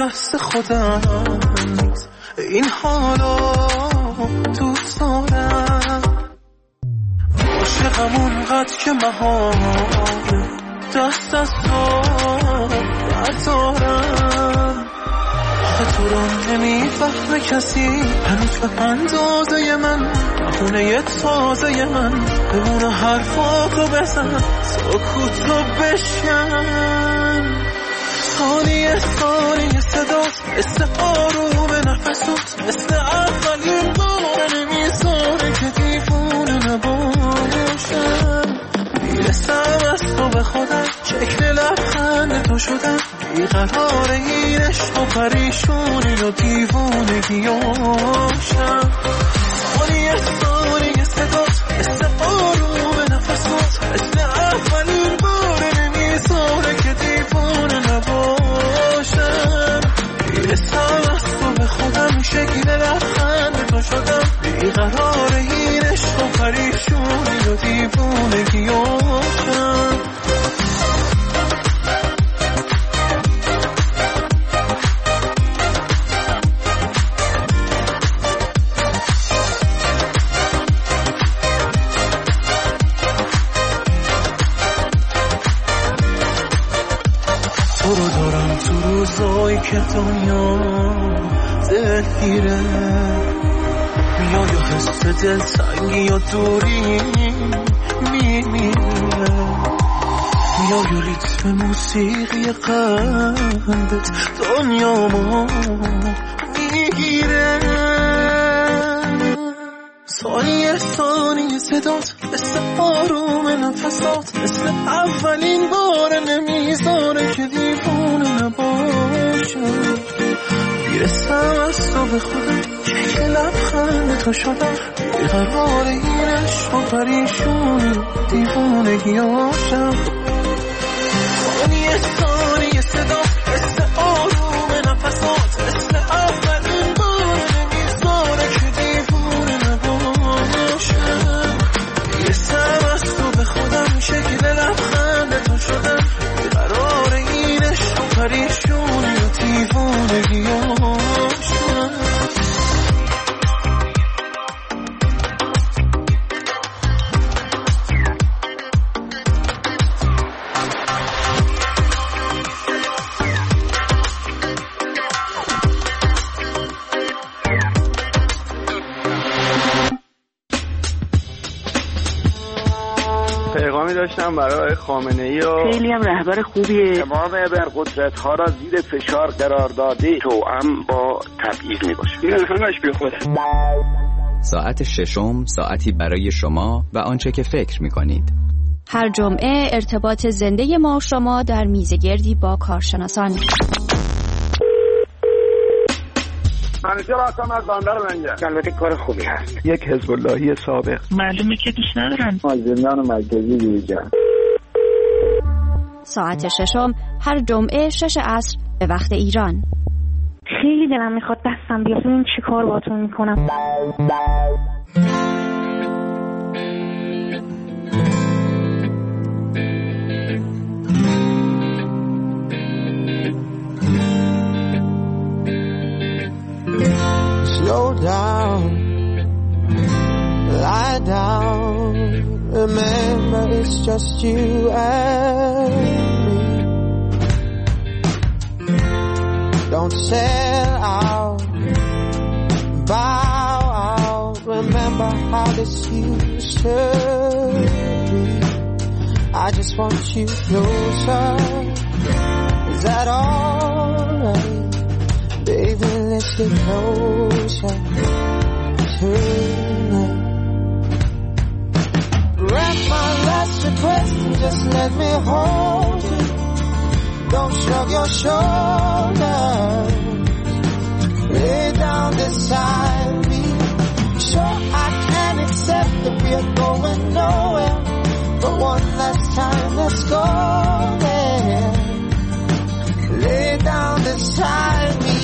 دست خودم نیست، این حالا دوست دارم. عاشقم اونقدر که مهاره دست از تو بردارم. آخه تو رو نمیفهمه کسی هنوز به اندازه من، بهونه تازه من بمونه حرفاتو بزن، سکوتو بشکن. ثانیه ثانیه صدات مثل آروم نفسات، مثل اولین بار نمیذاره که دیوونه نباشم. میرسم از تو به خودم، شکل لبخند تو شدم، بیقرار این عشق و پریشونی و دیوونگیاشم. ثانیه ثانیه صدات مثل آروم نفسات، مثل اولین بار نمیذاره که دیوونه نباشم. میرسم از تو به خودم، شکل لبخند تو شدم، بیقرار این عشق و پریشونی و دیوونگیاشم. تو رو دارم تو روزایی که دنیا دلگیره، میای و حس دلتنگی یا دوری میمیره، میای و ریتم موسیقی قلبت دنیامو میگیره. ثانیه ثانیه صدات مثل آروم نفسات، مثل اولین بار نمیذاره که دیوونه نباشم. میرسم از تو به خودم، شکل لبخند تو شدم، بیقرار این عشق و پریشونی دیوونگیاشم. ثانیه ثانیه صدات مثل آروم نفسات، مثل اولین بار نمیذاره که دیوونه نباشم. میرسم از تو به خودم، شکل لبخند تو شدم، بیقرار این عشق و پریشونی و دیوونگیاشم. پیغامی داشتم برای خامنه‌ای و خیلی هم رهبر خوبیه. تمام ابرقدرت‌ها را زیر فشار قرار داده، توأم با تبعیض میباشه. این همش بی خوده. ساعت ششم، ساعتی برای شما و آنچه که فکر می‌کنید. هر جمعه ارتباط زنده ما و شما در میزگردی با کارشناسان. منیجر هستم از بندر منجر. البته کار خوبی هست. یک حزب اللهی سابق. معلومه که دوست ندارن. از زندان مرکزی بیرون. ساعت ششم هر جمعه 6 عصر به وقت ایران. خیلی دلم میخواد دستم بیاد، این چی کار باتون میکنم. Slow down, lie down, remember it's just you and me. Don't sell out, bow out, remember how this used to be. I just want you closer, is that alright? Baby, let's get closer tonight. Grant my last request and just let me hold you. Don't shrug your shoulders. Lay down beside me. Sure, I can accept that we're going nowhere, but one last time, let's go there. Lay down beside me.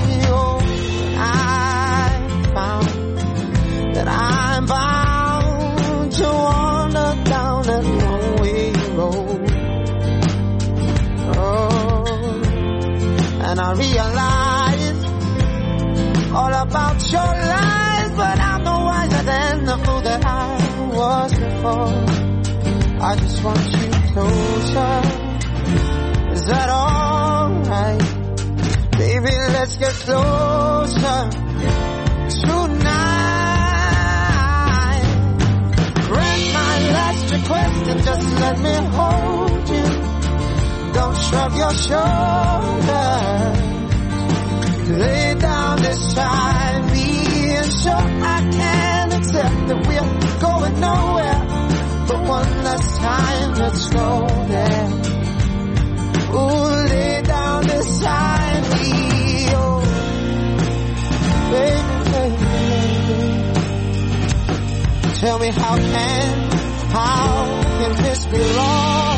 That I'm bound to wander down that lonely road. Oh, and I realize all about your lies, but I'm no wiser than the fool that I was before. I just want you closer. Is that alright? Baby, let's get closer tonight. Grant my last request and just let me hold you. Don't shrug your shoulders. Lay down beside me and sure I can accept that we're going nowhere. But one last time, let's go there. Ooh, lay down beside me, oh, baby, baby, baby. Tell me how can this be wrong?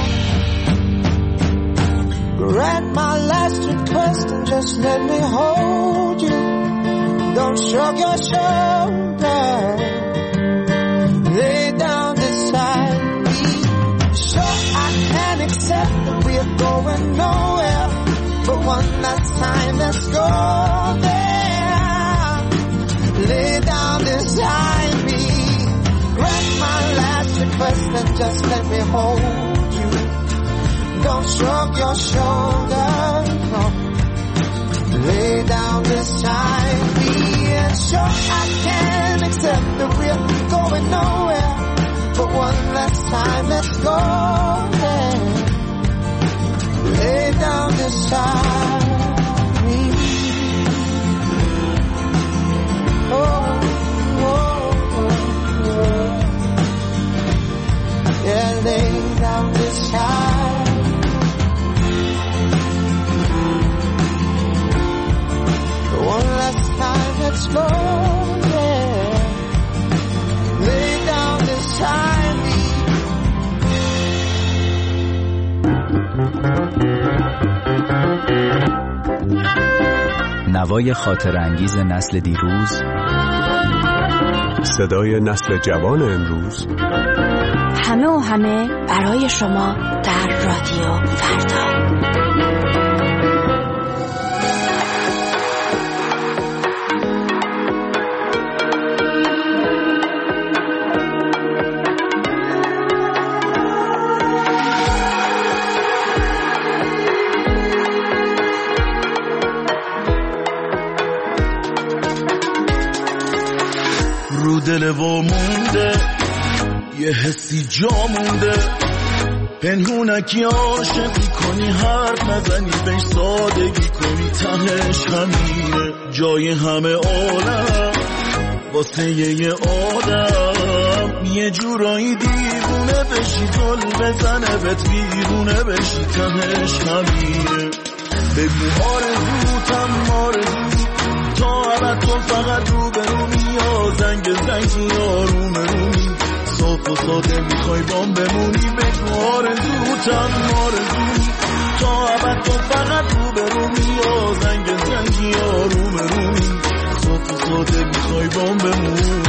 Grant my last request and just let me hold you. Don't shrug your shoulders. Lay down beside me. Sure, I can accept that we're going nowhere, but one last time, let's go there. Lay down beside me. Grant my last request and just let me hold you. Don't shrug your shoulders, no. Lay down beside me. And sure, I can accept that we're going nowhere, but one last time, let's go there. Lay down beside me. Oh, oh, oh, oh. Yeah, lay down beside. One last time, let's go there. Lay down beside me. نوای خاطر انگیز نسل دیروز، صدای نسل جوان امروز، همه و همه برای شما در رادیو فردا. رو دل و مونده یه حسی جا مونده، پنهونکی عاشقی کنی، حرف نزنی، بهش سادگی کنی، تهش همینه، جای همه عالم واسه یه آدم، یه جورایی دیوونه بشی، گل بزنه بهت بیرونه بشی، تهش همینه. بگو آرزوتم آرزو تا ابد تو فقط رو برومی، یا زنگ آروم رومی، صاف و ساده میخوای بام بمونی. بگو آرزوتم آرزو تا ابد تو فقط رو برومی، یا زنگ آروم رومی، صاف و ساده میخوای بام بمونی.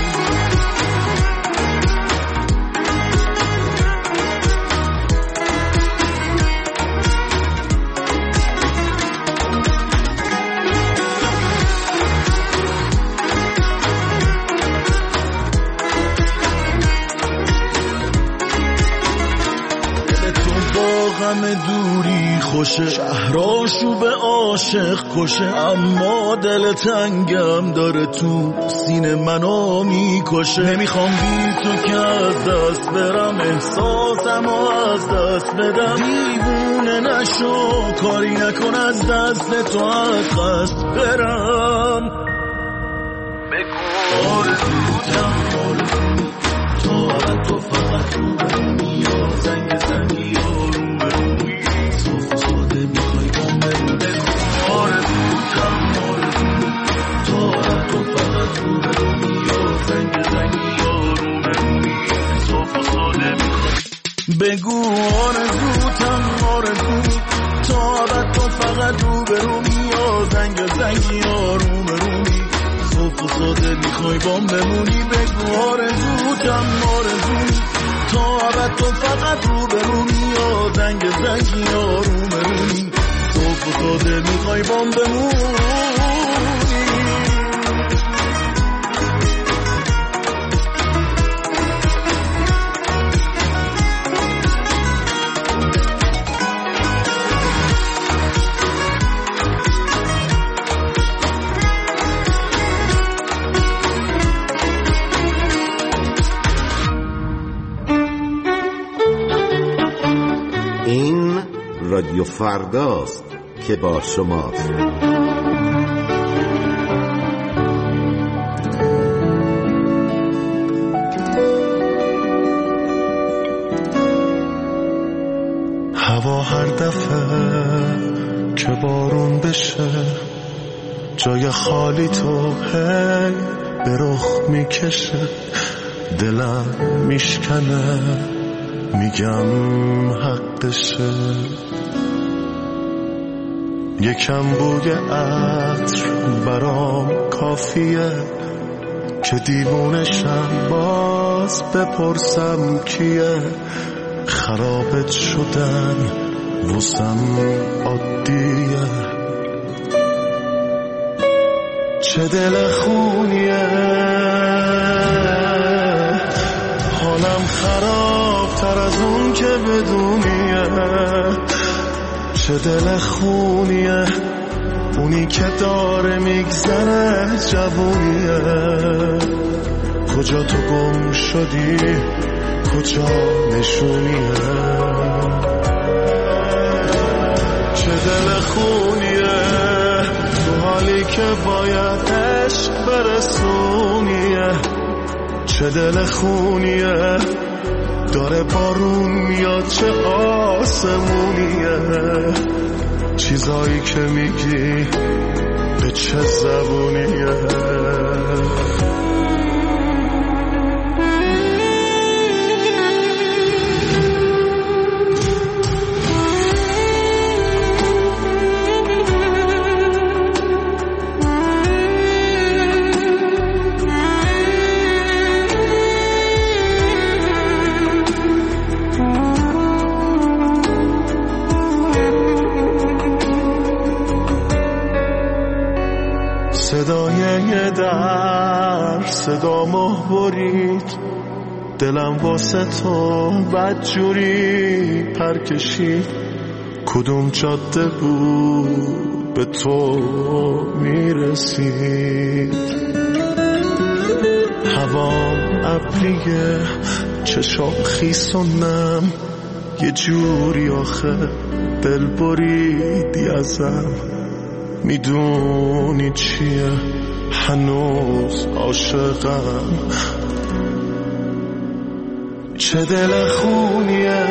همه دوری خوشه، شهراشو به عاشق کشه، اما دل تنگم داره تو سینه منو میکشه. نمیخوام بی تو که از دست برم، احساسمو از دست بدم، دیوونه نشو کاری نکن از دست تو از قصد برم. بگو آرزوتم آرزو تا ابد تو فقط رو برمی، یا زنگ آروم برومی، صاف و ساده میخوای بام بمونه. آرزوتم آرزو تا ابد تو فقط رو برمی، یا زنگ آروم برومی، صاف و ساده میخوای. بگو آرزوتم آرزو تا ابد تو فقط رو برومی، یا زنگ آروم برومی، صاف و ساده میخوای بام بمونی. بگو آرزوتم آرزو تا ابد تو فقط رو برومی، یا زنگ آروم برومی، صاف و تو دل میخوای بام بمونی. این رادیو فرداست که با شماست. هوا هر دفعه که بارون بشه جای خالی تو هی به رخ میکشه، دلم میشکنه میگم حقشه. یکم بوی عطر برام کافیه که دیوونشم باز بپرسم کیه. خرابت شدن واسم عادیه، چه دل خونیه حالم خراب تر از اون که بدونیه. چه دل خونیه اونی که داره میگذره جوونیه. کجا تو گم شدی کجا نشونیه. چه دل خونیه تو حالی که باید عشق برسونیه. چه دل خونیه داره بارون میاد چه آسمونیه. چیزایی که میگی به چه زبونیه. صدای در صدا برید، دلم واسه تو بدجوری پرکشید. کدوم جاده بود به تو میرسید. هوام ابریه چشام خیسونم یه جوری آخه دل بریدی ازم. میدونی چیه هنوز عاشقم. چه دل خونیه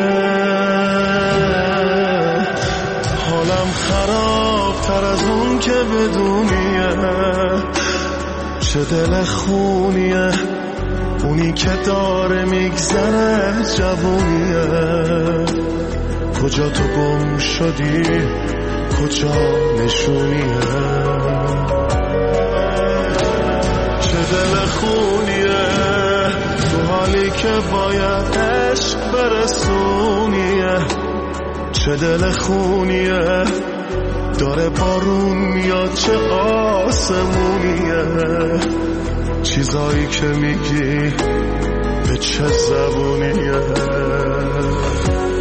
حالم خراب تر از اون که بدونیه. چه دل خونیه اونی که داره میگذره جوونیه. کجا تو گم شدی کجا نشونیه. چه دل خونیه تو حالی که باید عشق برسونیه. چه دل خونیه داره بارون میاد چه آسمونیه. چیزایی که میگی به چه زبونیه.